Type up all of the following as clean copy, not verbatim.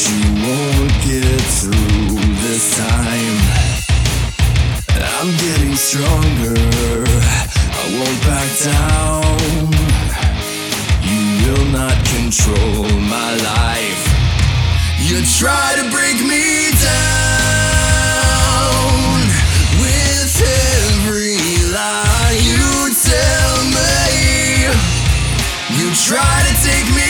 you won't get through this time. I'm getting stronger, I won't back down. You will not control my life. You try to break me down with every lie you tell me. You try to take me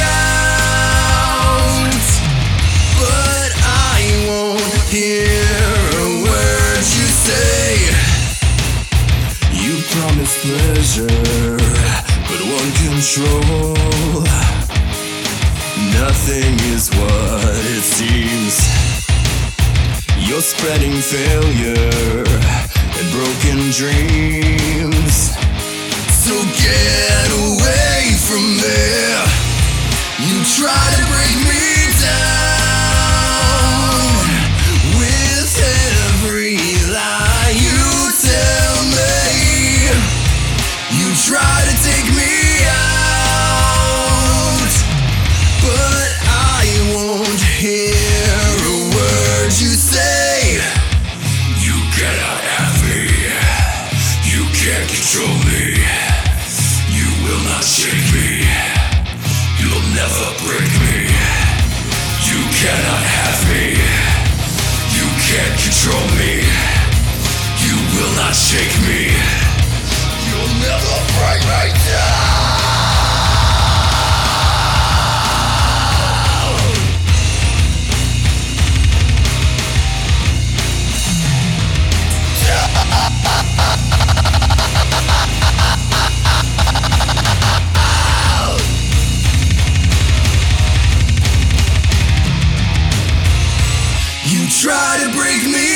out, but I won't hear a word you say. You promise pleasure, but want control. Nothing is what it seems. You're spreading failure and broken dreams. So get away from there. You try to break me down with every lie you tell me. You try to take me out, but I won't hear a word you say. You cannot have me. You can't control me. You will not shake me. You'll never break me. You cannot have me. You can't control me. You will not shake me. You'll never break me down. You try to break me